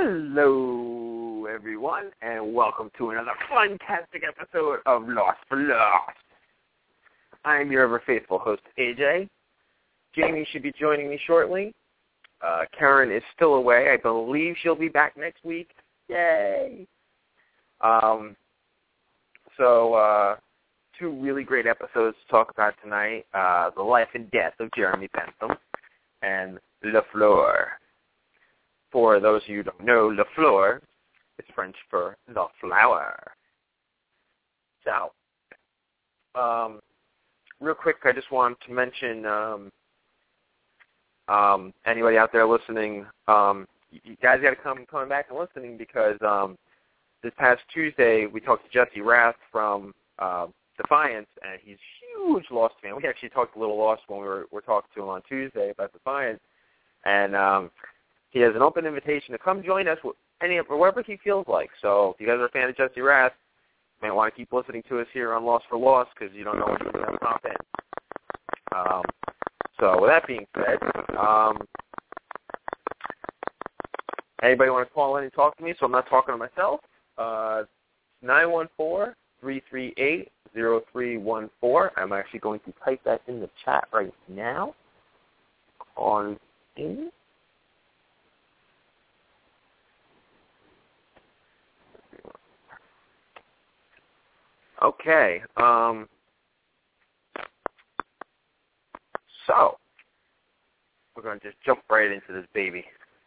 Hello, everyone, and welcome to another fantastic episode of Lost for Lost. I'm your ever-faithful host, AJ. Jamie should be joining me shortly. Karen is still away. I believe she'll be back next week. Yay! So, two really great episodes to talk about tonight. The life and death of Jeremy Bentham and Le Fleur. For those of you who don't know, Le Fleur is French for the flower. So, real quick, I just wanted to mention anybody out there listening, you guys got to come back and listening because this past Tuesday we talked to Jesse Rath from Defiance, and he's a huge Lost fan. We actually talked a little Lost when we were talking to him on Tuesday about Defiance, and he has an open invitation to come join us wherever he feels like. So if you guys are a fan of Jesse Rath, you might want to keep listening to us here on Lost for Lost because you don't know when you're going to pop in. So with that being said, anybody want to call in and talk to me so I'm not talking to myself? 914-338-0314. I'm actually going to type that in the chat right now. On in. Okay. So we're going to just jump right into this baby.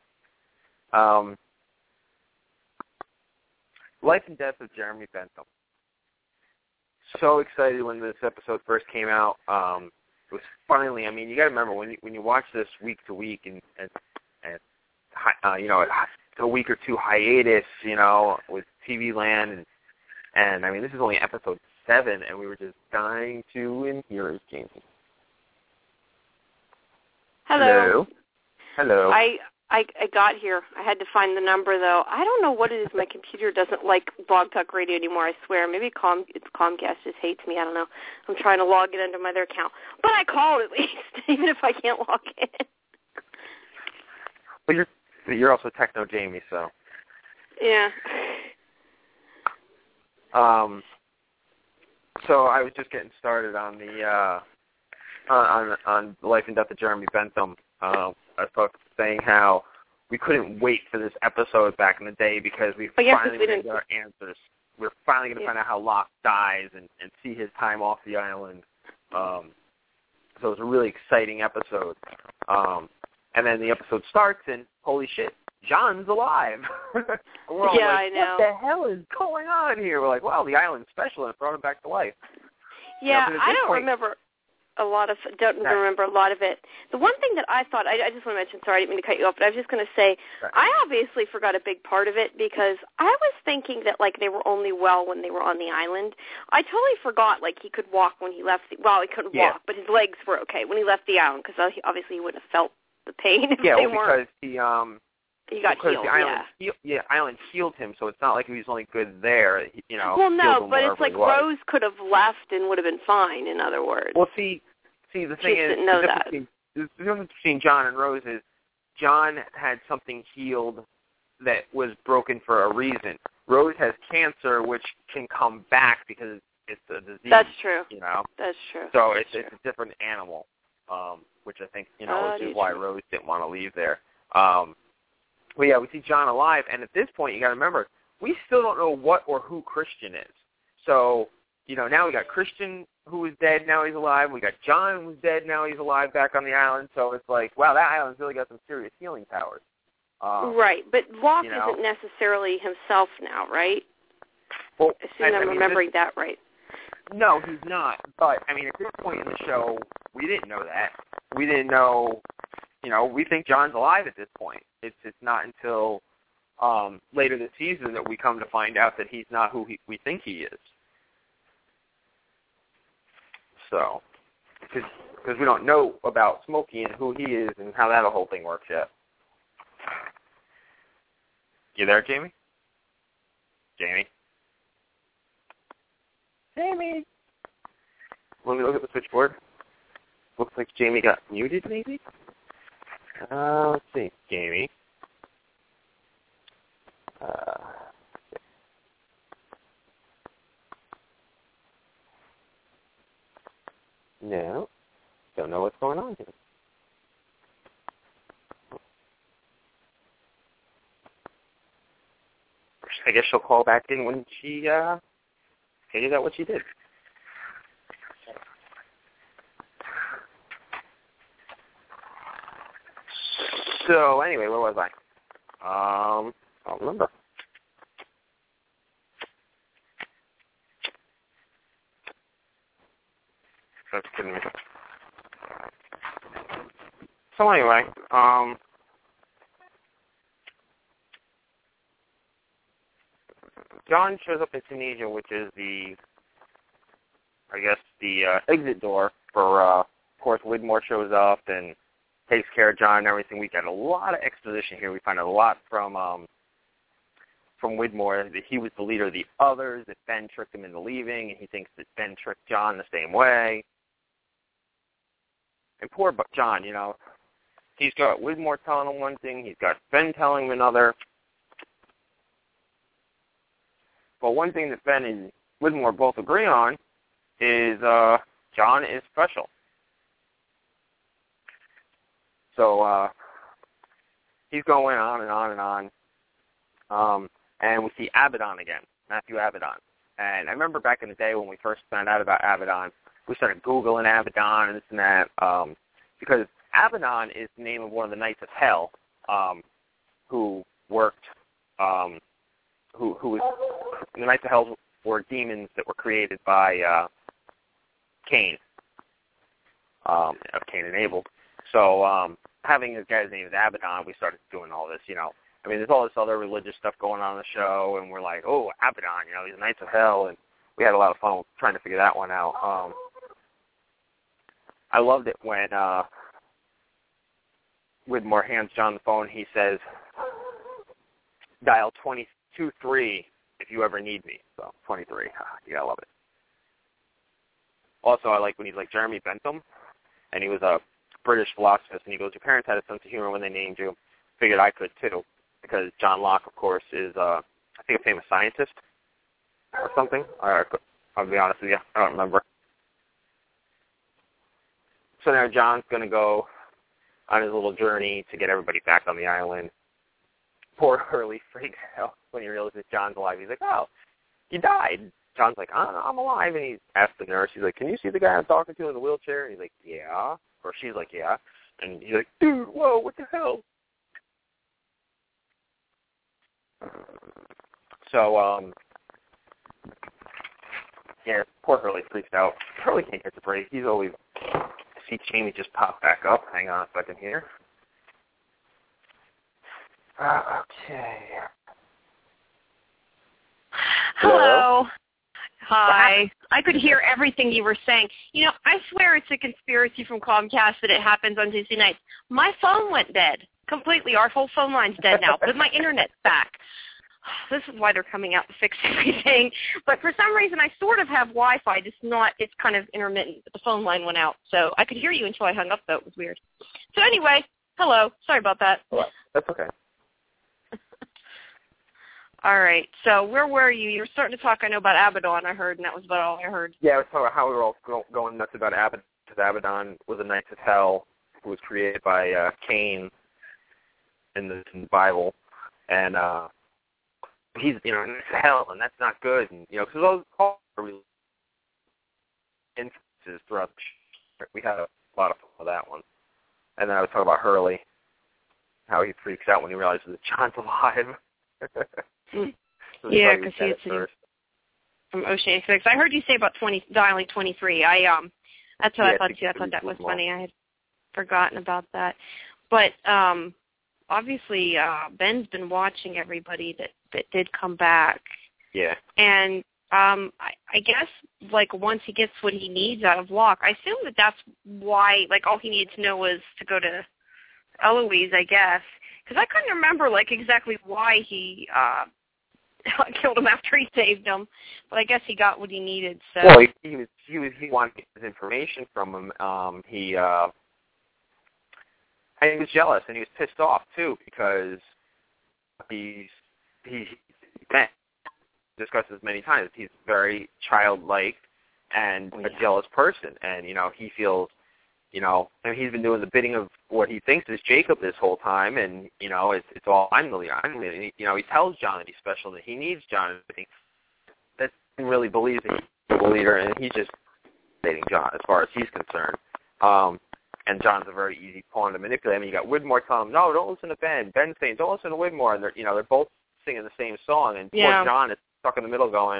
Life and Death of Jeremy Bentham. So excited when this episode first came out. It was finally. I mean, you got to remember when you watch this week to week and you know, a week or two hiatus, you know, with TV Land and I mean, this is only episode 7, and we were just dying to. And here is Jamie. Hello. Hello. I got here. I had to find the number, though. I don't know what it is. My computer doesn't like Blog Talk Radio anymore, I swear. Maybe it's Comcast just hates me. I don't know. I'm trying to log in under my other account. But I called at least, even if I can't log in. Well, you're also Techno Jamie, so. Yeah. So I was just getting started on the on the Life and Death of Jeremy Bentham. I was saying how we couldn't wait for this episode back in the day because we finally got our answers. We're finally going to find out how Locke dies and see his time off the island. So it was a really exciting episode. And then the episode starts and holy shit, John's alive. We're all like, I know. What the hell is going on here? We're like, well, the island's special and it brought him back to life. Yeah, I don't remember a lot of it. The one thing that I thought, I just want to mention, sorry, I didn't mean to cut you off, but I was just going to say, I obviously forgot a big part of it because I was thinking that, like, they were only well when they were on the island. I totally forgot, like, he could walk when he left. He couldn't walk, but his legs were okay when he left the island because obviously he wouldn't have felt the pain if they weren't. Because he got healed, the island healed him, so it's not like he was only good there, you know. Well, no, but it's like Rose could have left and would have been fine, in other words. Well, see, the thing is, the difference between John and Rose is John had something healed that was broken for a reason. Rose has cancer, which can come back because it's a disease. That's true. You know? That's true. So it's a different animal, which I think, you know, which is why Rose didn't want to leave there. But yeah, we see John alive, and at this point, you got to remember, we still don't know what or who Christian is. So, you know, now we got Christian who was dead, now he's alive. We got John who's dead, now he's alive back on the island. So it's like, wow, that island's really got some serious healing powers. Right, but Locke isn't necessarily himself now, right? Well, I'm remembering that right. No, he's not. But, I mean, at this point in the show, we didn't know that. We didn't know, you know, we think John's alive at this point. It's not until later this season that we come to find out that he's not who we think he is. So, because we don't know about Smokey and who he is and how that whole thing works yet. You there, Jamie? Jamie? Let me look at the switchboard. Looks like Jamie got muted, maybe? Let's see. Jamie? No. Don't know what's going on here. I guess she'll call back in when she figures out what she did. So anyway, where was I? I don't remember. That's kidding me. So anyway, John shows up in Tunisia, which is the exit door for, of course, Widmore shows up and takes care of John and everything. We got a lot of exposition here. We find a lot from Widmore that he was the leader of the others, that Ben tricked him into leaving, and he thinks that Ben tricked John the same way. And poor John, he's got Widmore telling him one thing, he's got Ben telling him another. But one thing that Ben and Widmore both agree on is John is special. So he's going on and on and on. And we see Abaddon again, Matthew Abaddon. And I remember back in the day when we first found out about Abaddon, we started Googling Abaddon and this and that, because Abaddon is the name of one of the Knights of Hell who worked, who was, the Knights of Hell were demons that were created by Cain, of Cain and Abel. So having this guy's name is Abaddon, we started doing all this, I mean, there's all this other religious stuff going on in the show, and we're like, oh, Abaddon, these Knights of Hell, and we had a lot of fun trying to figure that one out. I loved it when Widmore hands John the phone. He says, dial 223 if you ever need me. So 23, you gotta love it. Also, I like when he's like Jeremy Bentham, and he was a British philosopher, and he goes, your parents had a sense of humor when they named you. Figured I could too, because John Locke, of course, is I think a famous scientist or something. I'll be honest with you, I don't remember. So now John's going to go on his little journey to get everybody back on the island. Poor Hurley freaks out when he realizes John's alive. He's like, oh, he died. John's like, I'm alive. And he asks the nurse, he's like, can you see the guy I'm talking to in the wheelchair? And he's like, yeah. Or she's like, yeah. And he's like, dude, whoa, what the hell? So, yeah, poor Hurley freaks out. Hurley can't catch a break. He's always... See Jamie just pop back up. Hang on a second here. Okay. Hello. Hi. I could hear everything you were saying. I swear it's a conspiracy from Comcast that it happens on Tuesday nights. My phone went dead completely. Our whole phone line's dead now, but my internet's back. This is why they're coming out to fix everything. But for some reason, I sort of have Wi-Fi. It's kind of intermittent. But the phone line went out. So I could hear you until I hung up, though. It was weird. So anyway, hello. Sorry about that. That's okay. All right. So where were you? You were starting to talk, I know, about Abaddon, I heard, and that was about all I heard. Yeah, I was talking about how we were all going nuts about Abaddon, because Abaddon was a Knight of Hell who was created by Cain in the Bible. And... he's, in hell, and that's not good, and, because all the instances throughout the show, we had a lot of fun with that one. And then I was talking about Hurley, how he freaks out when he realizes that John's alive. Yeah, because he's from Ocean 6. I heard you say about dialing 23. That's what I thought, too. I thought that was funny. I had forgotten about that. But, obviously, Ben's been watching everybody that did come back. Yeah. And I guess, once he gets what he needs out of Locke, I assume that's why, all he needed to know was to go to Eloise, I guess. Because I couldn't remember, exactly why he killed him after he saved him. But I guess he got what he needed, so... Well, he wanted his information from him. He was jealous, and he was pissed off, too, because he discussed this many times. He's very childlike, and a jealous person. And, he feels, and he's been doing the bidding of what he thinks is Jacob this whole time, and, it's all, I'm the leader. He tells John that he's special, that he needs John. That he really believes that he's the leader, and he's just dating John as far as he's concerned. And John's a very easy pawn to manipulate. I mean, you got Widmore telling him, no, don't listen to Ben. Ben's saying, don't listen to Widmore. And they're both singing the same song. And poor John is stuck in the middle going,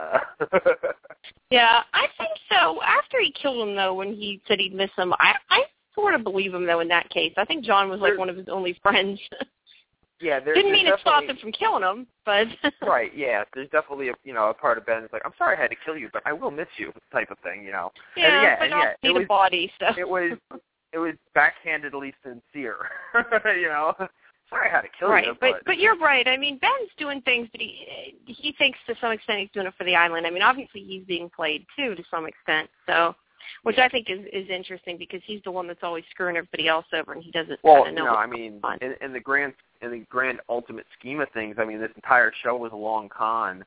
Yeah, I think so. After he killed him, though, when he said he'd miss him, I sort of believe him, though, in that case. I think John was like one of his only friends. Yeah, didn't mean it stopped him from killing him, but right. Yeah, there's definitely a part of Ben that's like, I'm sorry I had to kill you, but I will miss you, type of thing, Yeah, but I'll see the body. So it was backhandedly sincere, Sorry I had to kill you. But you're right. I mean, Ben's doing things that he thinks to some extent he's doing it for the island. I mean, obviously he's being played too to some extent. So. Which I think is interesting because he's the one that's always screwing everybody else over, and he doesn't kind of know. I mean, in the grand ultimate scheme of things, I mean, this entire show was a long con,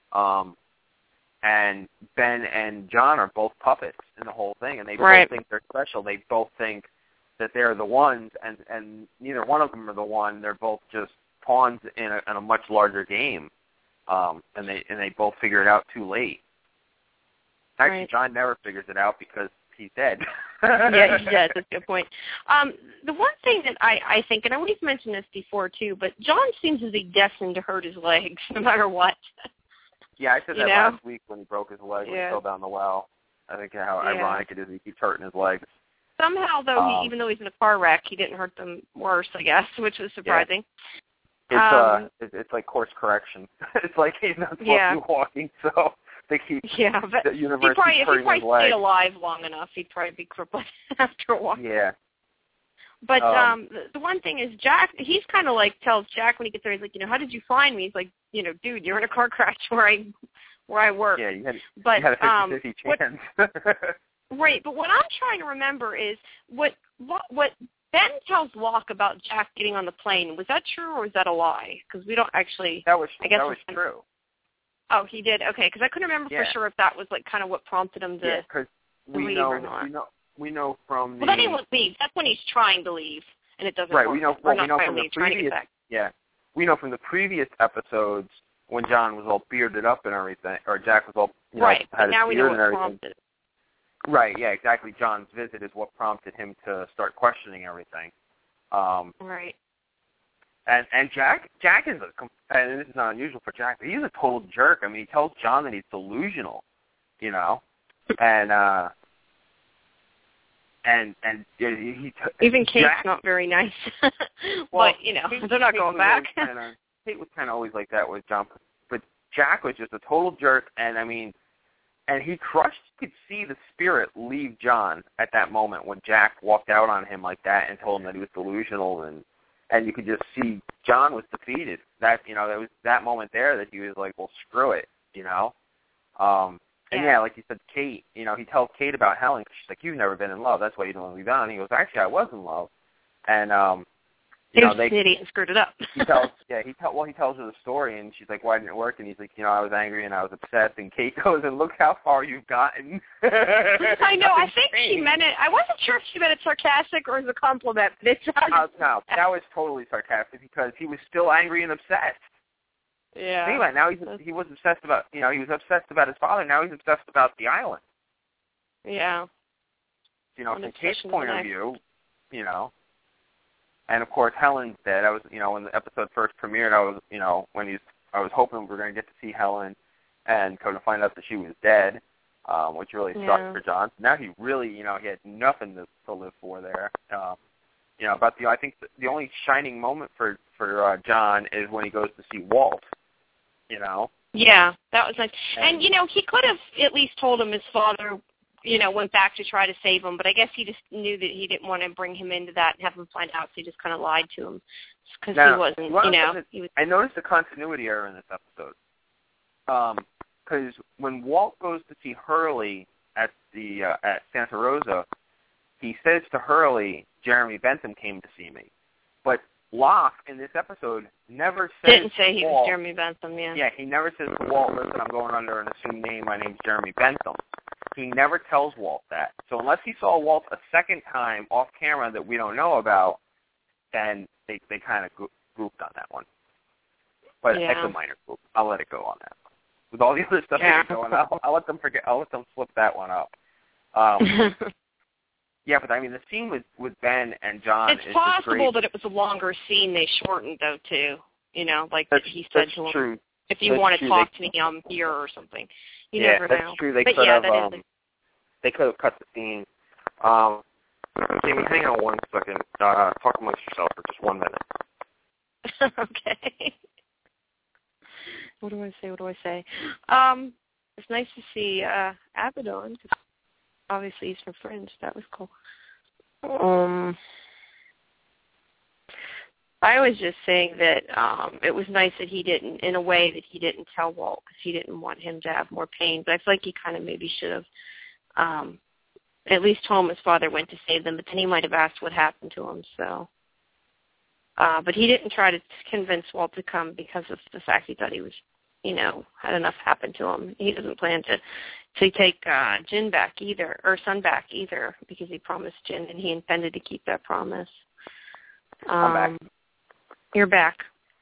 and Ben and John are both puppets in the whole thing, and they both think they're special. They both think that they're the ones, and neither one of them are the one. They're both just pawns in a much larger game, and they both figure it out too late. Actually, John never figures it out because he's dead. Yeah, he's dead. That's a good point. The one thing that I think, and we've mentioned this before too, but John seems to be destined to hurt his legs no matter what. Yeah, I said that last week when he broke his leg when he fell down the well. I think how ironic it is he keeps hurting his legs. Somehow, though, even though he's in a car wreck, he didn't hurt them worse, I guess, which was surprising. Yeah. It's like course correction. It's like he's not supposed to be walking, so... But the universe if he probably stayed alive long enough, he'd probably be crippled after a while. Yeah. But the one thing is, Jack, he's kind of like tells Jack when he gets there, he's like, how did you find me? He's like, dude, you're in a car crash where I work. Yeah, you had a 50-50 chance. Right, but what I'm trying to remember is what Ben tells Locke about Jack getting on the plane. Was that true or was that a lie? Because we don't actually. That was true. Oh, he did? Okay, because I couldn't remember for sure if that was like kind of what prompted him to leave or not. We know from the... Well, then he won't leave. That's when he's trying to leave, and it doesn't work. We know from the previous... Yeah, we know from the previous episodes when John was all bearded up and everything, or Jack was all, had his beard and everything. Prompted. Right, yeah, exactly. John's visit is what prompted him to start questioning everything. Right. And Jack is and this is not unusual for Jack, but he's a total jerk. I mean, he tells John that he's delusional, and even Kate's not very nice. But they're not going back. Kate was kind of always like that with John, but Jack was just a total jerk, and I mean, and he crushed. You could see the spirit leave John at that moment when Jack walked out on him like that and told him that he was delusional, and you could just see John was defeated. That there was that moment there that he was like, well, screw it, And like you said, Kate, he tells Kate about Helen. She's like, you've never been in love. That's why you don't want to be done. He goes, actually, I was in love. And, he was an idiot and screwed it up. he tells her the story, and she's like, why didn't it work? And he's like, I was angry and I was obsessed. And Kate goes, and look how far you've gotten. I know. I think she meant it. I wasn't sure if she meant it sarcastic or as a compliment. But no, that was totally sarcastic because he was still angry and obsessed. Yeah. Think about it. Now he was obsessed about, he was obsessed about his father. Now he's obsessed about the island. Yeah. From Kate's point of view, and of course Helen's dead. I was, when the episode first premiered, I was, I was hoping we were going to get to see Helen, and come to find out that she was dead, which really sucked for John. Now he really, he had nothing to live for there. But I think the only shining moment for John is when he goes to see Walt. Yeah, that was nice. And he could have at least told him his father, went back to try to save him, but I guess he just knew that he didn't want to bring him into that and have him find out, so he just kind of lied to him because he wasn't, he was... I noticed a continuity error in this episode. Because when Walt goes to see Hurley at Santa Rosa, he says to Hurley, Jeremy Bentham came to see me. But Locke, in this episode, never says didn't say he was Jeremy Bentham, Yeah, he never says to Walt, listen, I'm going under an assumed name. My name's Jeremy Bentham. he never tells Walt that. So unless he saw Walt a second time off camera that we don't know about, then they kind of grouped on that one. But it's a minor group. I'll let it go on that. With all the other stuff that's going on, I'll let them forget. I'll let them flip that one up. Yeah, but I mean, the scene with Ben and John is possible great. that it was a longer scene they shortened, though, too. You know, like he said to him, true. if you want to talk to me, I'm here or something. You never know. That's true. They could have cut the scene. Jamie, hang on 1 second. Talk amongst yourself for just 1 minute. Okay. What do I say? It's nice to see Abaddon, because obviously he's from Fringe. That was cool. I was just saying that it was nice that he didn't, in a way, that he didn't tell Walt, because he didn't want him to have more pain. But I feel like he kind of maybe should have at least told him his father went to save them, but then he might have asked what happened to him. So, but he didn't try to convince Walt to come because of the fact he thought he was, had enough happen to him. He doesn't plan to take Jin back either, or Sun back either, because he promised Jin, and he intended to keep that promise. I'm back. You're back.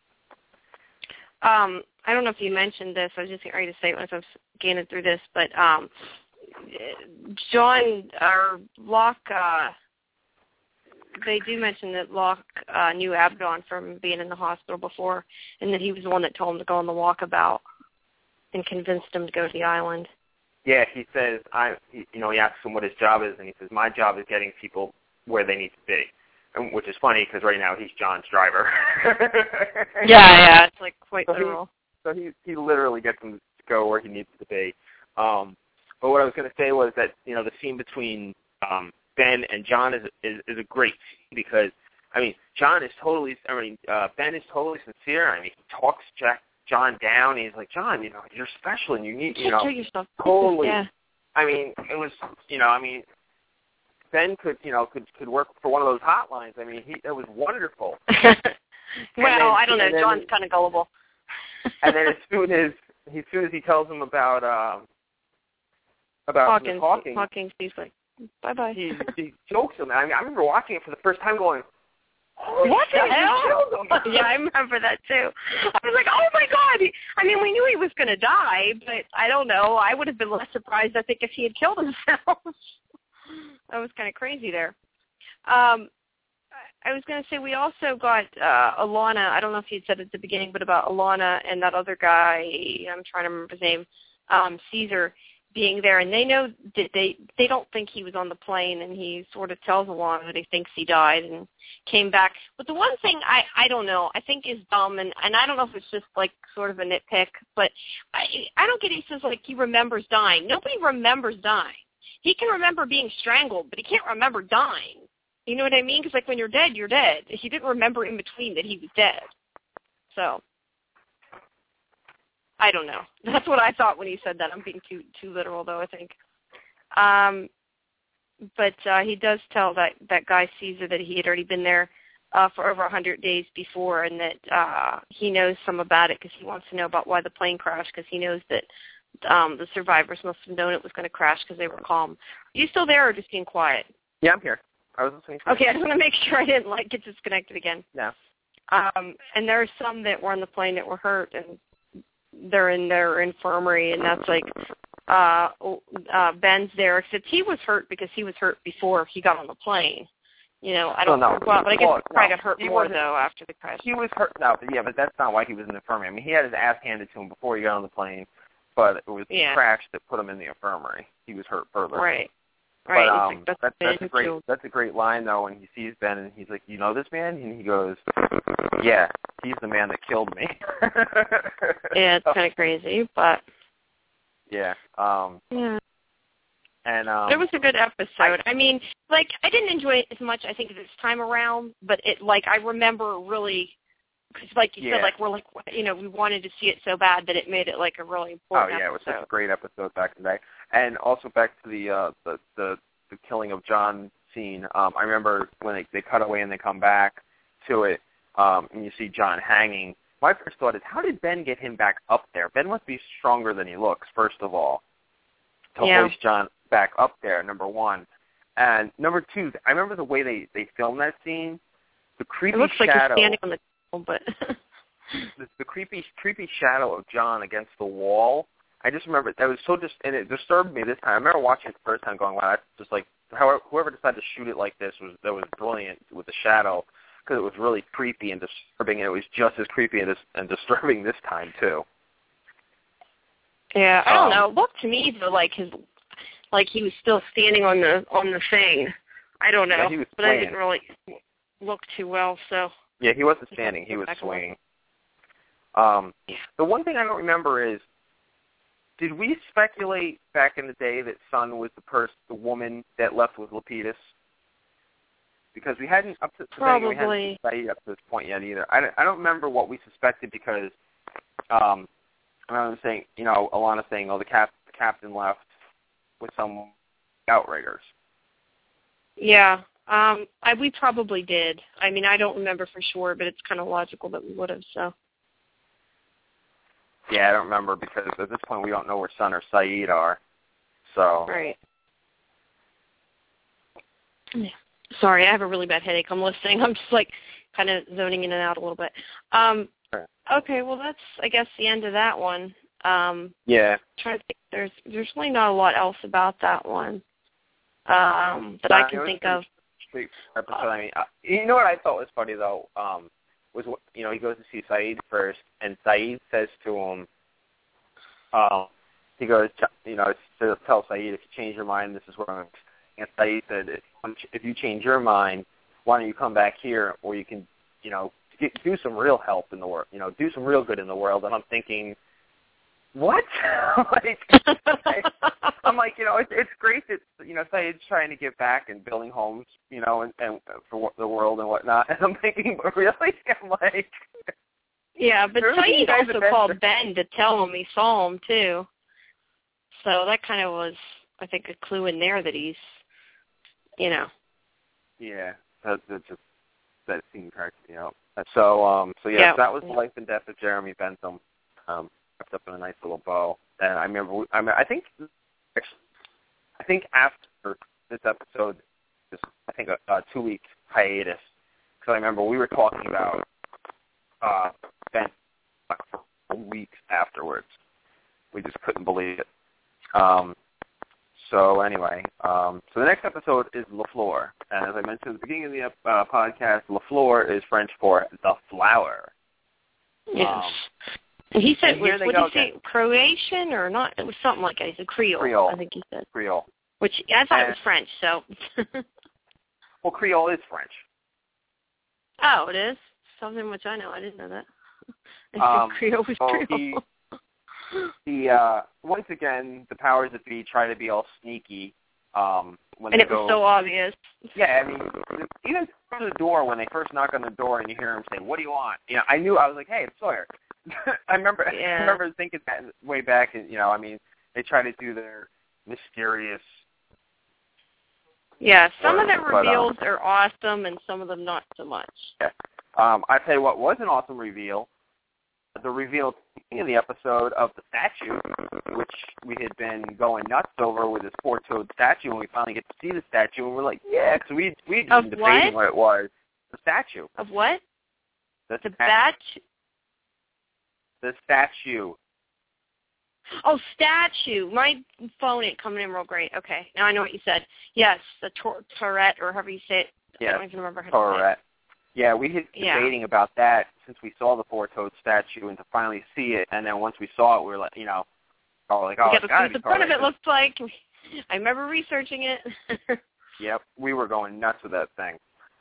I don't know if you mentioned this. I was just getting ready to say it once I was scanning through this, but John or Locke, they do mention that Locke knew Abaddon from being in the hospital before, and that he was the one that told him to go on the walkabout and convinced him to go to the island. Yeah, he says, he asks him what his job is, and he says, my job is getting people where they need to be. Which is funny because right now he's John's driver. Yeah, it's like quite literal. So he literally gets him to go where he needs to be. But what I was going to say was that the scene between Ben and John is a great scene because Ben is totally sincere. He talks John down. He's like, John, you're special and you need take yourself. Totally. Yeah. It was Ben could work for one of those hotlines. It was wonderful. Well, I don't know. John's kind of gullible. And then as soon as he tells him about Hawkins, he's like, bye-bye. He jokes him. I remember watching it for the first time going, what the hell? Yeah, I remember that too. I was like, oh my God. We knew he was going to die, but I don't know. I would have been less surprised, I think, if he had killed himself. That was kind of crazy there. I was going to say we also got Alana. I don't know if you said it at the beginning, but about Alana and that other guy, I'm trying to remember his name, Caesar, being there. And they know that they don't think he was on the plane, and he sort of tells Alana that he thinks he died and came back. But the one thing I don't know, I think is dumb, and I don't know if it's just like sort of a nitpick, but I don't get it. He says like he remembers dying. Nobody remembers dying. He can remember being strangled, but he can't remember dying. You know what I mean? Because like when you're dead, you're dead. He didn't remember in between that he was dead. So I don't know. That's what I thought when he said that. I'm being too literal, though, I think. But he does tell that guy Caesar that he had already been there for over 100 days before, and that he knows some about it because he wants to know about why the plane crashed, because he knows that the survivors must have known it was going to crash because they were calm. Are you still there or just being quiet? Yeah, I'm here. I was listening. Okay, I just want to make sure I didn't get disconnected again. No. And there are some that were on the plane that were hurt, and they're in their infirmary, and that's like Ben's there, except he was hurt because he was hurt before he got on the plane. I don't know. Well, but I guess he probably got hurt more, though, after the crash. He was hurt, but that's not why he was in the infirmary. He had his ass handed to him before he got on the plane. But it was the crash that put him in the infirmary. He was hurt further. Right. But that's a great line though when he sees Ben and he's like, you know this man? And he goes, yeah, he's the man that killed me. Yeah, it's kind of crazy, but yeah. Yeah. And it was a good episode. I didn't enjoy it as much I think this time around, but I remember really. Because, like you said, we wanted to see it so bad that it made it like a really important episode. It was such a great episode back in the day. And also back to the killing of John scene. I remember when they cut away and they come back to it, and you see John hanging. My first thought is, how did Ben get him back up there? Ben must be stronger than he looks, first of all, to back up there, number one. And number two, I remember the way they filmed that scene. The creepy shadow. It looks like he's standing on the table, but... the creepy shadow of John against the wall. I just remember that was so and it disturbed me this time. I remember watching it the first time, going, "Wow, that's just like whoever decided to shoot it like this was brilliant with the shadow, because it was really creepy and disturbing, and it was just as creepy and disturbing this time too." Yeah, I don't know. It looked to me though like he was still standing on the thing. I don't know, yeah, he was but I didn't really look too well. So yeah, he wasn't standing; he was swinging. The one thing I don't remember is, did we speculate back in the day that Sun was the woman that left with Lapidus? Because we hadn't up to probably we hadn't decided up to this point yet either. I don't remember what we suspected, because I remember saying, Alana saying, "Oh, the captain left with some outriggers." Yeah, we probably did. I mean, I don't remember for sure, but it's kind of logical that we would have. So. Yeah, I don't remember, because at this point we don't know where Sun or Sayid are. So. Right. Sorry, I have a really bad headache. I'm listening. I'm just kind of zoning in and out a little bit. Okay, well that's I guess the end of that one. Yeah. Trying to think, there's really not a lot else about that one that I can think of. Episode. I mean, you know what I thought was funny though? Was he goes to see Sayid first, and Sayid says to him, he goes, to tell Sayid, "If you change your mind, this is where I'm." And Sayid said, "If you change your mind, why don't you come back here, or you can, do some real help in the world, do some real good in the world." And I'm thinking, what? I'm like, it's great that Sayid's trying to give back and building homes, and for the world and whatnot. And I'm thinking, but really, I'm like, yeah, but Sayid also called Ben to tell him he saw him too. So that kind of was, I think, a clue in there that he's, Yeah, that scene cracked me up. So that was the life and death of Jeremy Bentham. Wrapped up in a nice little bow. And I remember, I think after this episode, I think a 2-week hiatus, because I remember we were talking about Ben for weeks afterwards. We just couldn't believe it. So anyway, so the next episode is LaFleur. And as I mentioned at the beginning of the podcast, LaFleur is French for the flower. Yes. And he said, what did he say, Croatian or not? It was something like that. He said Creole. I think he said. Creole. Which, I thought it was French, so. Well, Creole is French. Oh, it is? Something which I know. I didn't know that. I think Creole was Creole. Once again, the powers that be try to be all sneaky. When and it was so obvious. Yeah, I mean, even through the door, when they first knock on the door and you hear him say, "What do you want?" I was like, "Hey, it's Sawyer." I remember thinking that way back, and I mean, they try to do their mysterious. Yeah, some of the reveals are awesome, and some of them not so much. Yeah, I tell you what was an awesome reveal. The reveal in the episode of the statue, which we had been going nuts over with this 4-toed statue, and we finally get to see the statue, and we're like, yeah, because we'd been debating what it was. The statue. Of what? The statue. Oh, statue. My phone ain't coming in real great. Okay, now I know what you said. Yes, the Tourette, or however you say it. Yeah, I don't even remember how to say it. Yeah, we had debating about that since we saw the 4-toed statue, and to finally see it, and then once we saw it, we were like, it's got to be the front of it looks like. I remember researching it. Yep, we were going nuts with that thing,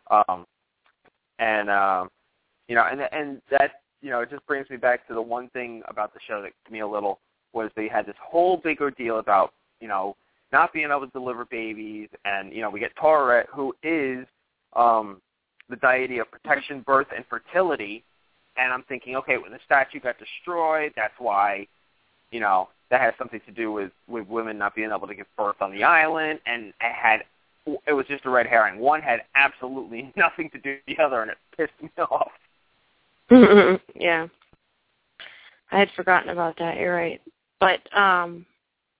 and that it just brings me back to the one thing about the show that to me a little was they had this whole big ordeal about not being able to deliver babies, and we get Tourette, who is the deity of protection, birth, and fertility. And I'm thinking, okay, when the statue got destroyed, that's why, that has something to do with women not being able to give birth on the island. And it was just a red herring. One had absolutely nothing to do with the other, and it pissed me off. Yeah. I had forgotten about that. You're right. But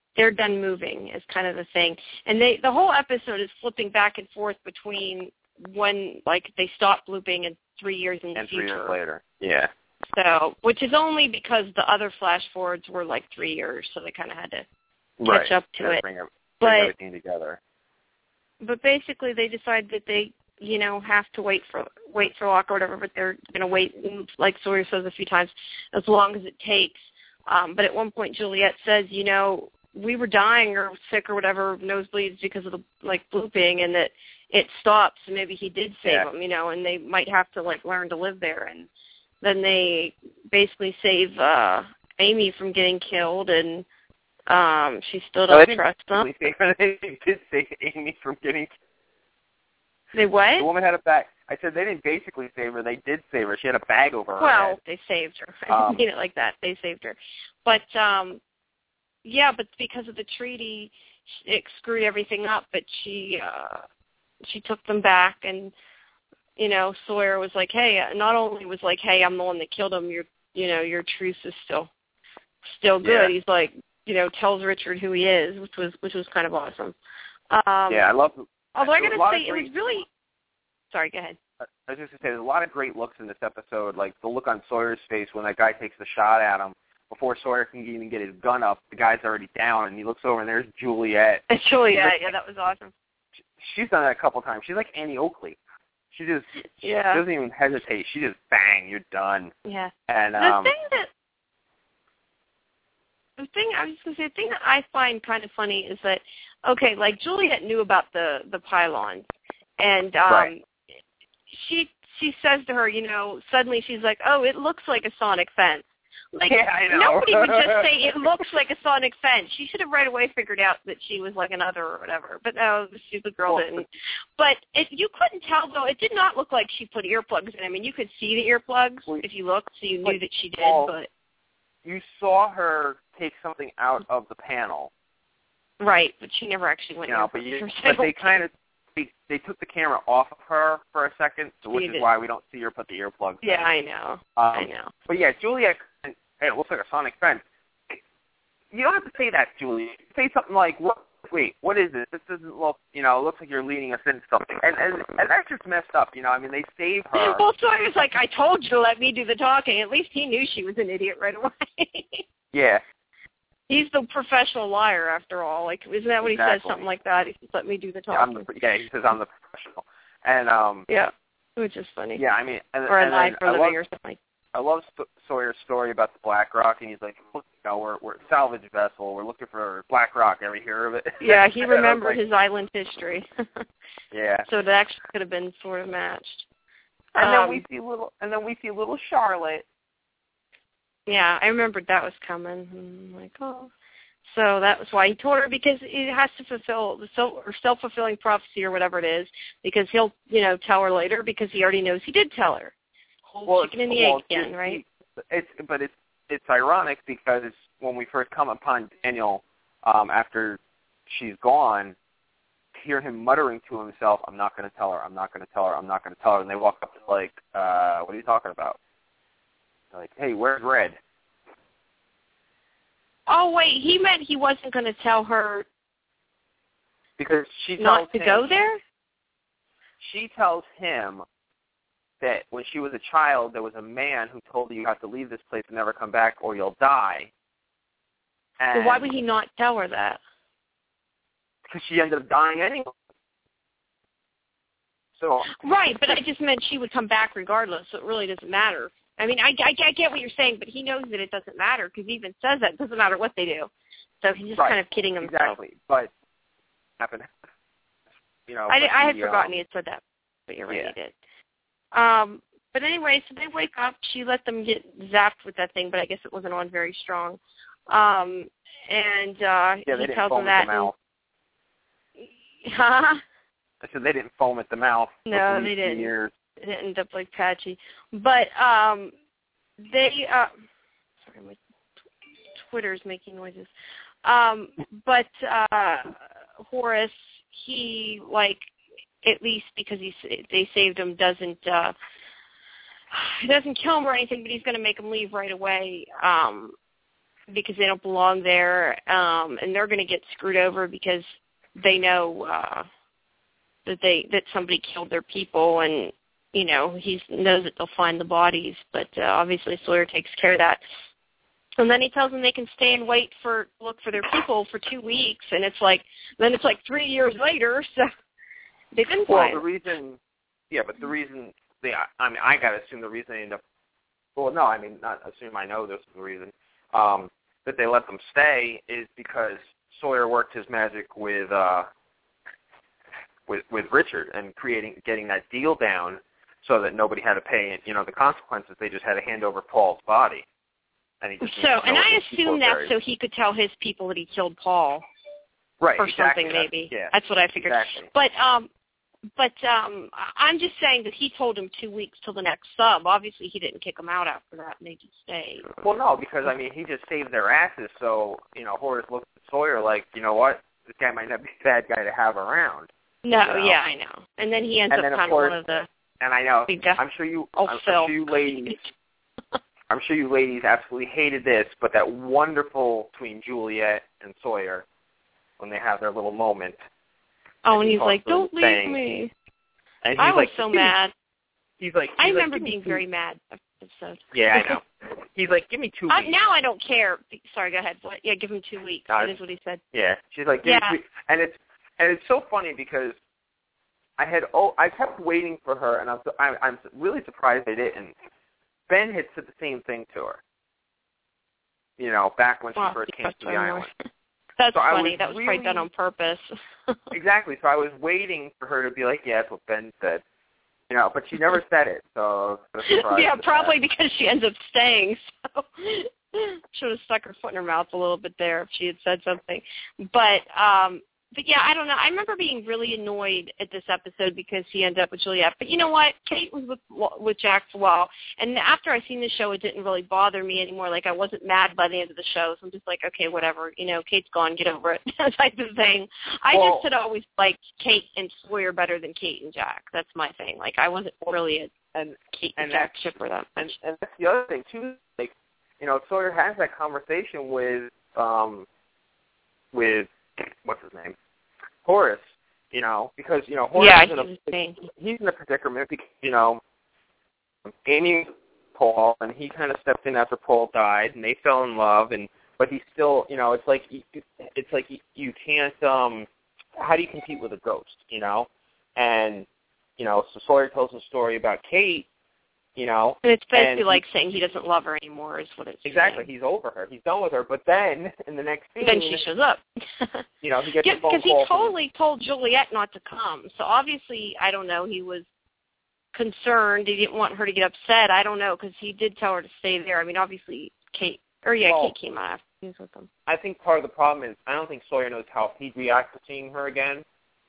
they're done moving is kind of the thing. And the whole episode is flipping back and forth between when, like, they stopped looping and 3 years in the future. 3 years later. Yeah. So, which is only because the other flash forwards were like 3 years, so they kind of had to catch up to it. Bring everything together. But basically, they decide that they, have to wait for Locke or whatever. But they're going to wait, like Sawyer says a few times, as long as it takes. But at one point, Juliet says, we were dying or sick or whatever, nosebleeds because of the blooping, and that it stopped. So maybe he did save them, and they might have to learn to live there. And then they basically save Amy from getting killed, and she still doesn't trust them. They did save Amy from getting killed. They what? The woman had a bag. I said they didn't basically save her. They did save her. She had a bag over her head. Well, they saved her. I didn't mean it like that. They saved her. But, but because of the treaty, it screwed everything up. But she took them back, and, Sawyer was like, hey, not only was like, hey, I'm the one that killed him, your truce is still good. Yeah. He's like, tells Richard who he is, which was kind of awesome. I love. Although I got to say, it was really. Sorry, go ahead. I was just going to say, there's a lot of great looks in this episode, like the look on Sawyer's face when that guy takes the shot at him. Before Sawyer can even get his gun up, the guy's already down, and he looks over, and there's Juliet. It's Juliet, that was awesome. She's done that a couple times. She's like Annie Oakley. She doesn't even hesitate. She just, bang, you're done. Yeah. And the thing that I find kind of funny is that, okay, like Juliet knew about the pylons, and she says to her, suddenly she's like, oh, it looks like a sonic fence. Like, I know. Nobody would just say it looks like a sonic fence. She should have right away figured out that she was like another or whatever. But no, the stupid girl didn't. But you couldn't tell, though. It did not look like she put earplugs in. I mean, you could see the earplugs if you looked, so you knew that she did. But you saw her take something out of the panel. Right, but she never actually went. But they kind of they took the camera off of her for a second, which is why we don't see her put the earplugs in. Yeah, I know. I know. But yeah, Juliet, hey, it looks like a sonic fence. You don't have to say that, Juliet. Say something like, wait, what is this? This doesn't look, it looks like you're leading us into something. And that's just messed up, I mean, they save her. Well, Sawyer's like, I told you to let me do the talking. At least he knew she was an idiot right away. Yeah. He's the professional liar, after all. Like, isn't that what he says? Something like that. He says, "Let me do the talking." Yeah, he says, "I'm the professional," and yeah, which is funny. Yeah, I mean, or a lie for a living or something. I love Sawyer's story about the Black Rock, and he's like, "Look, we're a salvage vessel. We're looking for Black Rock. Ever hear of it?" Yeah, he remembered his island history. Yeah. So it actually could have been sort of matched. And then we see little Charlotte. Yeah, I remembered that was coming. I'm like, oh. So that was why he told her, because it has to fulfill the self-fulfilling prophecy or whatever it is, because he'll, tell her later, because he already knows he did tell her. Chicken and the egg again, right? It's ironic, because when we first come upon Daniel after she's gone, hear him muttering to himself, "I'm not going to tell her, I'm not going to tell her, I'm not going to tell her," and they walk up to like, what are you talking about? Like, hey, where's Red? Oh, wait, he meant he wasn't going to tell her because she tells not to him, go there? She tells him that when she was a child, there was a man who told her you have to leave this place and never come back or you'll die. And so why would he not tell her that? Because she ended up dying anyway. So right, but I just meant she would come back regardless, so it really doesn't matter. I mean, I get what you're saying, but he knows that it doesn't matter, because he even says that. It doesn't matter what they do. So he's just kind of kidding himself. Exactly, but happened. I had forgotten he had said that, but you're right, he did. But anyway, so they wake up. She let them get zapped with that thing, but I guess it wasn't on very strong. And he tells them that. Huh? I said they didn't foam at the mouth. No, they didn't. Years. It ended up like patchy. But they sorry, my Twitter's making noises. But Horace, he, like, at least because they saved him, doesn't kill him or anything, but he's going to make him leave right away. because they don't belong there, and they're going to get screwed over because they know that somebody killed their people, and he knows that they'll find the bodies. But obviously Sawyer takes care of that. And then he tells them they can stay and look for their people for 2 weeks, and it's like 3 years later, so they didn't find. Well, the reason I gotta assume the reason they end up. Well, no, I mean not assume. I know this is the reason that they let them stay is because Sawyer worked his magic with Richard and getting that deal down so that nobody had to pay the consequences. They just had to hand over Paul's body. And I assume that's so he could tell his people that he killed Paul, right? Or exactly. something maybe. Yeah. That's what I figured. Exactly. But I'm just saying that he told him 2 weeks till the next sub. Obviously, he didn't kick them out after that, and they just stayed. Well, no, because he just saved their asses. So Horace looked at Sawyer like, you know what, this guy might not be a bad guy to have around. No, yeah, I know. And then he ends up kind of one of the. And I know. I'm sure you ladies. I'm sure you ladies absolutely hated this, but that wonderful between Juliet and Sawyer when they have their little moment. Oh, and he's like, "Don't leave me." And I was so mad. I remember being very mad after the episode. Yeah, I know. He's like, "Give me 2 weeks." Now I don't care. Sorry, go ahead. What? Yeah, give him 2 weeks. That is what he said. Yeah, she's like, "Give me 2 weeks." And it's so funny because I kept waiting for her, and I'm really surprised they didn't. Ben had said the same thing to her. Back when she first came to the island. That's funny. That was probably done on purpose. Exactly. So I was waiting for her to be like, yeah, that's what Ben said. But she never said it. So yeah, probably because she ends up staying. So should have stuck her foot in her mouth a little bit there if she had said something. But yeah, I don't know. I remember being really annoyed at this episode because he ended up with Juliet. But you know what? Kate was with Jack for a while. And after I seen the show, it didn't really bother me anymore. Like, I wasn't mad by the end of the show. So I'm just like, okay, whatever. Kate's gone. Get over it. type of thing. I just had always liked Kate and Sawyer better than Kate and Jack. That's my thing. Like, I wasn't really a Kate and Jack shipper that much. And that's the other thing, too. Like, Sawyer has that conversation with what's his name? Horace, because, Horace he's in a predicament because, Amy Paul, and he kind of stepped in after Paul died, and they fell in love, but he's still, it's like you can't, how do you compete with a ghost, And, so Sawyer tells a story about Kate, And it's basically like saying he doesn't love her anymore is what it's exactly. saying. He's over her. He's done with her. But then, in the next scene... Then she shows up. He gets a phone call. Because he totally told Juliet not to come. So obviously, I don't know, he was concerned. He didn't want her to get upset. I don't know, because he did tell her to stay there. I mean, obviously, Kate came out after he was with them. I think part of the problem is I don't think Sawyer knows how he'd react to seeing her again.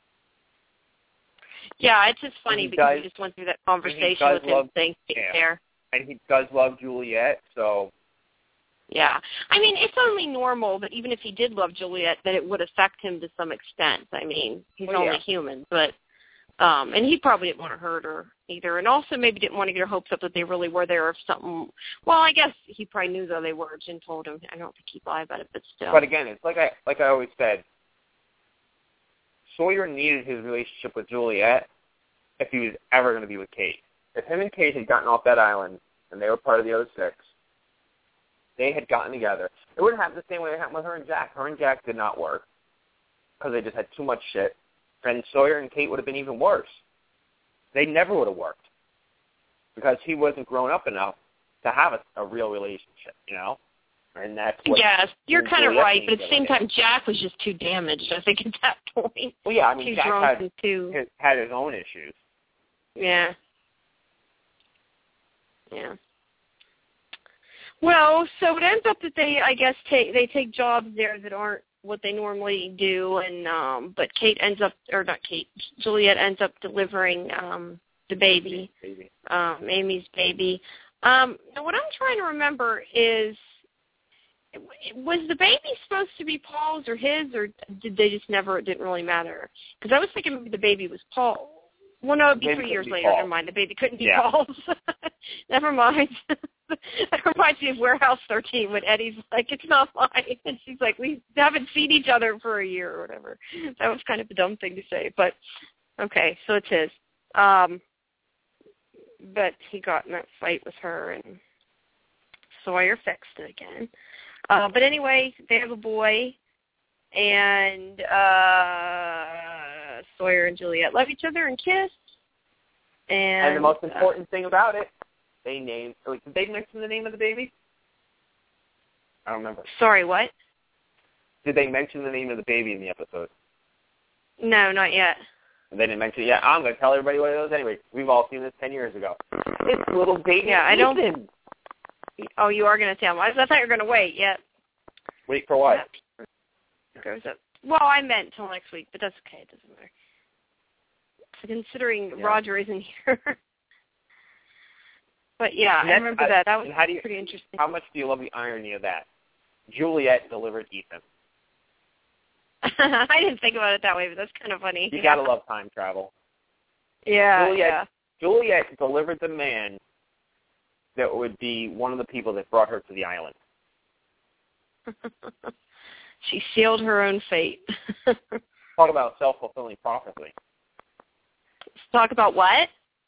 Yeah, it's just funny because we just went through that conversation with him saying there. And he does love Juliet, so... Yeah. I mean, it's only normal that even if he did love Juliet, that it would affect him to some extent. I mean, he's only human, but... and he probably didn't want to hurt her either. And also maybe didn't want to get her hopes up that they really were there or something. Well, I guess he probably knew though they were. Jim told him. I don't think he lied about it, but still. But again, it's like I always said, Sawyer needed his relationship with Juliet if he was ever going to be with Kate. If him and Kate had gotten off that island and they were part of the other six, they had gotten together. It wouldn't happen the same way it happened with her and Jack. Her and Jack did not work because they just had too much shit. And Sawyer and Kate would have been even worse. They never would have worked because he wasn't grown up enough to have a real relationship, And that's what yes, you're kind of right, but at the same time, Jack was just too damaged, I think, at that point. Well, yeah, I mean, Jack had his own issues. Yeah. Yeah. Well, so it ends up that they, I guess, take jobs there that aren't what they normally do, and but Juliet ends up delivering the baby. Amy's baby. Now what I'm trying to remember is, was the baby supposed to be Paul's or his, or did they just it didn't really matter? Because I was thinking maybe the baby was Paul. Well, no, it'd be 3 years later. Never mind. The baby couldn't be Paul's. Never mind. I reminds me of Warehouse 13 when Eddie's like, it's not mine. And she's like, we haven't seen each other for a year or whatever. That was kind of a dumb thing to say. But, okay, so it's his. But he got in that fight with her, and Sawyer fixed it again. But anyway, they have a boy, and Sawyer and Juliet love each other and kiss. And the most important thing about it, did they mention the name of the baby? I don't remember. Sorry, what? Did they mention the name of the baby in the episode? No, not yet. They didn't mention it yet. I'm going to tell everybody what it was anyway. We've all seen this 10 years ago. It's little baby Ethan. Oh, you are going to tell me. I thought you were going to wait. Yeah. Wait for what? Well, I meant until next week, but that's okay. It doesn't matter. So considering Roger isn't here. But, yeah, I remember that. That was pretty interesting. How much do you love the irony of that? Juliet delivered Ethan. I didn't think about it that way, but that's kind of funny. You got to love time travel. Yeah, Juliet delivered the man that would be one of the people that brought her to the island. She sealed her own fate. Talk about self-fulfilling prophecy. Talk about what?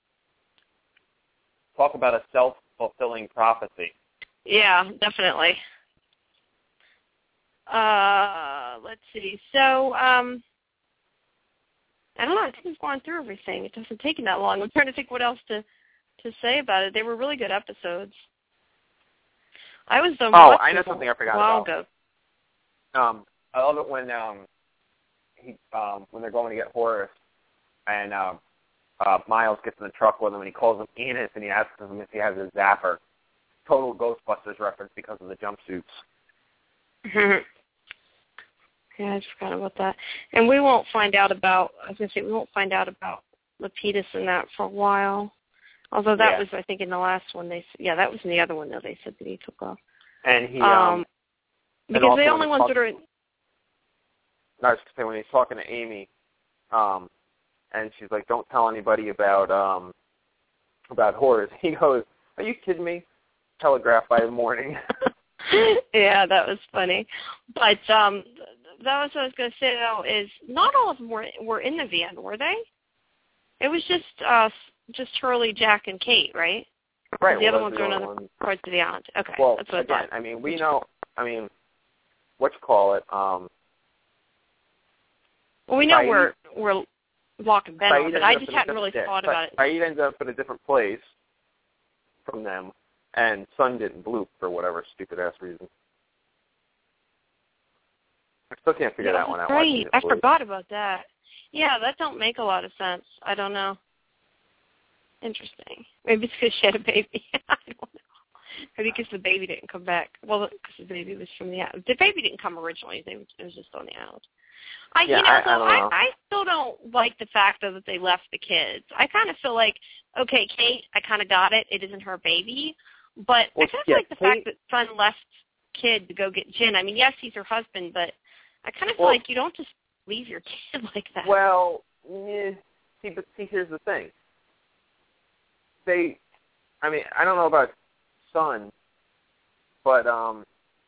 Talk about a self-fulfilling prophecy. Yeah, definitely. Let's see. So, I don't know. I think we've gone through everything. It doesn't take that long. I'm trying to think what else to say about it. They were really good episodes. I was done. Oh, I know something I forgot about. Ago. I love it when they're going to get Horace, and Miles gets in the truck with him, and he calls him Enos, and he asks him if he has a zapper. Total Ghostbusters reference because of the jumpsuits. Yeah, I forgot about that. And we won't find out about, I was going to say, we won't find out about Lapidus and that for a while. Although that was, I think, in the last one. That was in the other one, though. They said that he took off. And he, because the only ones that are... I was going to say, when he's talking to Amy, and she's like, don't tell anybody about Horace. He goes, are you kidding me? Telegraph by the morning. Yeah, that was funny. But that was what I was going to say, though, is not all of them were in the van, were they? It was just Hurley, Jack, and Kate, right? Right. The other ones were in other parts of the island. Okay, well, that's what again, I thought. I mean, we know, what you call it? Well, we know we're Locke and Ben, but I just hadn't really thought about it. Saeed ends up in a different place from them, and Sun didn't bloop for whatever stupid-ass reason. I still can't figure that one out. Right. I forgot about that. Yeah, that don't make a lot of sense. I don't know. Interesting. Maybe it's because she had a baby. I don't know. Maybe because the baby didn't come back. Well, because the baby was from the island. The baby didn't come originally. It was just on the island. I still don't like the fact, though, that they left the kids. I kind of feel like, okay, Kate, I kind of got it. It isn't her baby. But I kind of like the fact that Sun left kid to go get Jin. I mean, yes, he's her husband, but I kind of feel like you don't just leave your kid like that. Well, see, here's the thing. I don't know about Sun, but I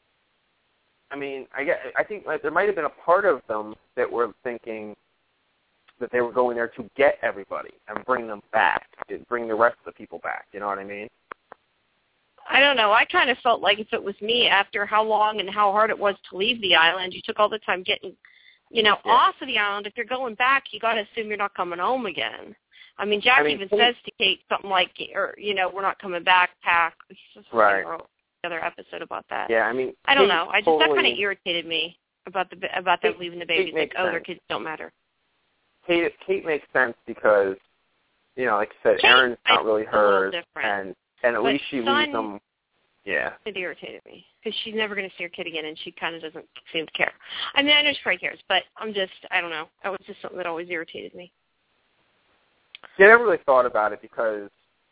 think there might have been a part of them that were thinking that they were going there to get everybody and bring them back, bring the rest of the people back. You know what I mean? I don't know. I kind of felt like if it was me, after how long and how hard it was to leave the island, you took all the time getting, off of the island. If you're going back, you got to assume you're not coming home again. I mean, Jack even says to Kate something like, we're not coming back, pack. Right. The other episode about that. Yeah, I don't know. That kind of irritated me about them leaving the baby. Like, their kids don't matter. Kate makes sense because, like you said, Aaron's not really hers, and at least she leaves them. Yeah. It irritated me because she's never going to see her kid again, and she kind of doesn't seem to care. I mean, I know she probably cares, but I don't know. That was just something that always irritated me. Yeah, I never really thought about it because,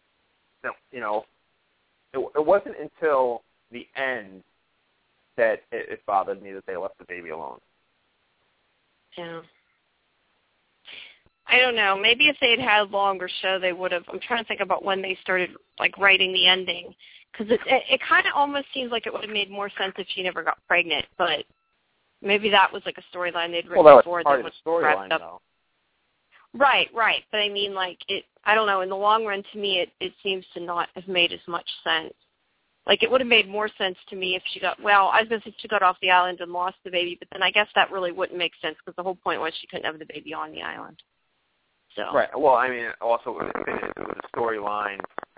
it wasn't until the end that it bothered me that they left the baby alone. Yeah. I don't know. Maybe if they had a longer show, they would have. I'm trying to think about when they started, like, writing the ending. Because it kind of almost seems like it would have made more sense if she never got pregnant. But maybe that was, like, a storyline they'd written before. Well, that was part of the storyline, though. Right. But I mean, like, I don't know. In the long run, to me, it seems to not have made as much sense. Like, it would have made more sense to me if she got, well, I was going to say she got off the island and lost the baby, but then I guess that really wouldn't make sense because the whole point was she couldn't have the baby on the island. So. Right. Well, I mean, also it was a storyline,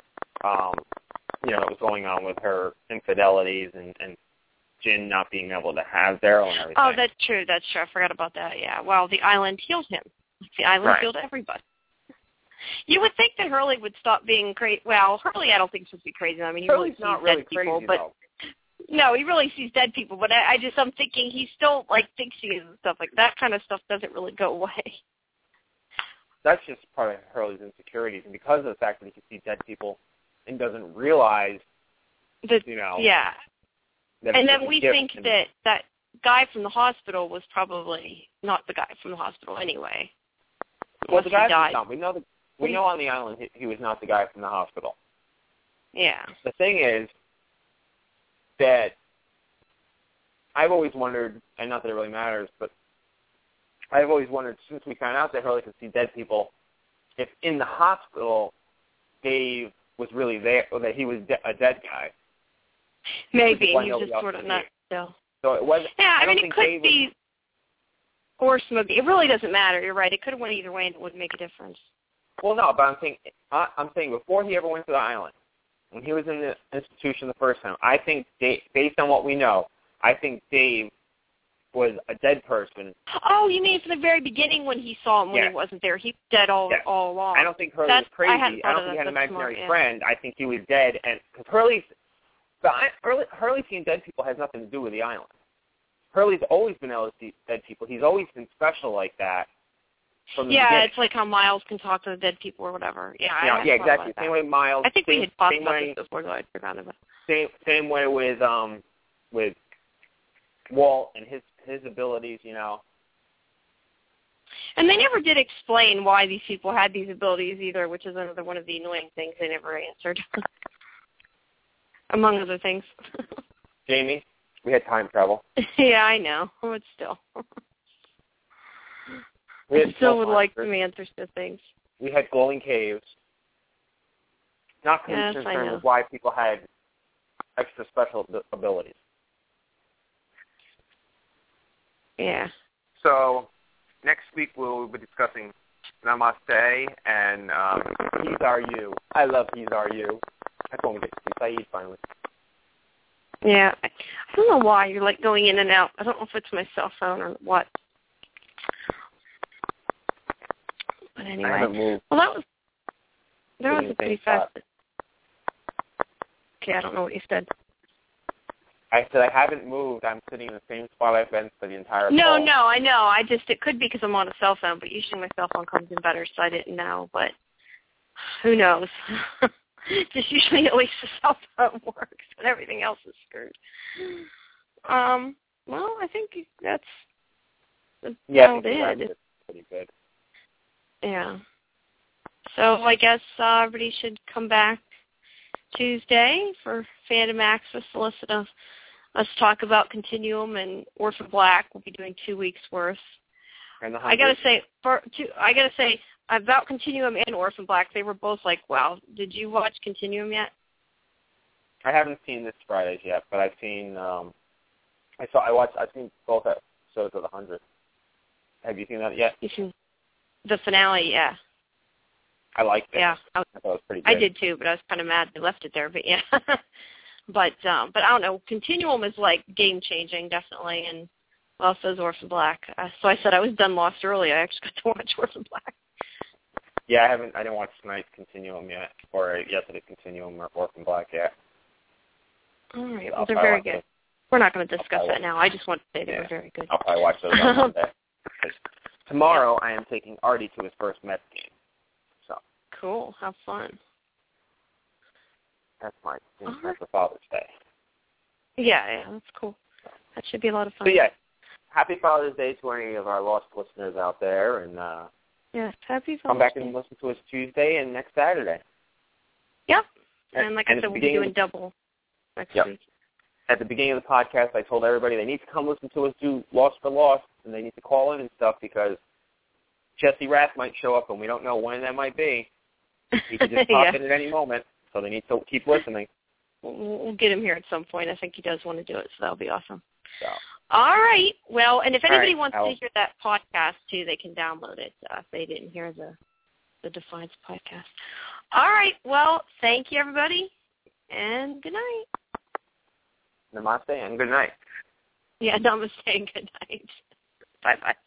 that was going on with her infidelities and Jin not being able to have Daryl and everything. Oh, that's true. I forgot about that, yeah. Well, the island healed him. The island healed everybody. You would think that Hurley would stop being crazy. Well, Hurley I don't think is supposed to be crazy. I mean, he Hurley's really not sees really dead people, crazy, but though. No, he really sees dead people. But I'm thinking he still, like, thinks he is and stuff. Like, that kind of stuff doesn't really go away. That's just part of Hurley's insecurities. And because of the fact that he can see dead people and doesn't realize, Yeah. And then we think that guy from the hospital was probably not the guy from the hospital anyway. Well, the guy from the hospital, we know on the island he was not the guy from the hospital. Yeah. The thing is that I've always wondered, and not that it really matters, but I've always wondered since we found out that Hurley could see dead people, if in the hospital Dave was really there, or that he was a dead guy. Maybe he was just sort of not still. So it wasn't. Yeah, I mean it could be. Or Smokey. It really doesn't matter. You're right. It could have went either way, and it wouldn't make a difference. Well, no, but I'm saying before he ever went to the island, when he was in the institution the first time, I think Dave, based on what we know, I think Dave was a dead person. Oh, you mean from the very beginning when he saw him when he wasn't there? He was dead all along. I don't think Hurley was crazy. I don't think he had an imaginary friend. I think he was dead, and because Hurley seeing dead people has nothing to do with the island. Hurley's always been able to see dead people. He's always been special like that. From the beginning. It's like how Miles can talk to the dead people or whatever. Yeah, exactly. Same way Miles. I think we had talked about this before, though I forgot about it. Same way with Walt and his abilities, And they never did explain why these people had these abilities either, which is another one of the annoying things they never answered, among other things. Jamie, we had time travel. Yeah, I know, but still. I still would like some answers to things. We had glowing caves. Not concerned with why people had extra special abilities. Yeah. So next week we'll be discussing Namaste and He's Are You. I love He's Are You. That's when we get to see Saeed finally. Yeah. I don't know why you're like going in and out. I don't know if it's my cell phone or what. But anyway. I haven't moved. Well, that was a pretty fast. Okay, I don't know what you said. I said I haven't moved. I'm sitting in the same spot I've been for the entire call. No, I know. It could be because I'm on a cell phone, but usually my cell phone comes in better, so I didn't know. But who knows? Just usually at least the cell phone works, and everything else is screwed. Well, I think that's about it. That's pretty good. Yeah. So I guess everybody should come back Tuesday for Fandom Access to listen to us talk about Continuum and Orphan Black. We'll be doing 2 weeks worth. And I gotta say about Continuum and Orphan Black, they were both like, wow. Did you watch Continuum yet? I haven't seen this Friday's yet, but I've seen. I've seen both episodes of The 100. Have you seen that yet? You seen the finale? Yeah. I liked it. Yeah, I thought it was pretty good. I did too, but I was kind of mad they left it there. But yeah, but I don't know. Continuum is like game changing, definitely, and well, so is Orphan Black. So I said I was done Lost early. I actually got to watch Orphan Black. Yeah, I didn't watch tonight's Continuum yet, or yesterday's Continuum or Orphan Black yet. All right, well, they're very good. We're not going to discuss that now. I just want to say they were very good. I'll probably watch those on Monday. Tomorrow, I am taking Artie to his first Mets game. So. Cool. Have fun. That's my for Father's Day. Yeah, that's cool. That should be a lot of fun. So, yeah, happy Father's Day to any of our lost listeners out there, and Yes, happy Father's Day. Come back and listen to us Tuesday and next Saturday. Yep. And like I said, we'll be doing double next week. At the beginning of the podcast, I told everybody they need to come listen to us do Lost for Lost, and they need to call in and stuff because Jesse Rath might show up, and we don't know when that might be. He could just pop in at any moment, so they need to keep listening. We'll get him here at some point. I think he does want to do it, so that'll be awesome. So. All right. Well, and if anybody wants to hear that podcast, too, they can download it if they didn't hear the Defiance podcast. All right. Well, thank you, everybody, and good night. Namaste and good night. Yeah, namaste and good night. Bye-bye.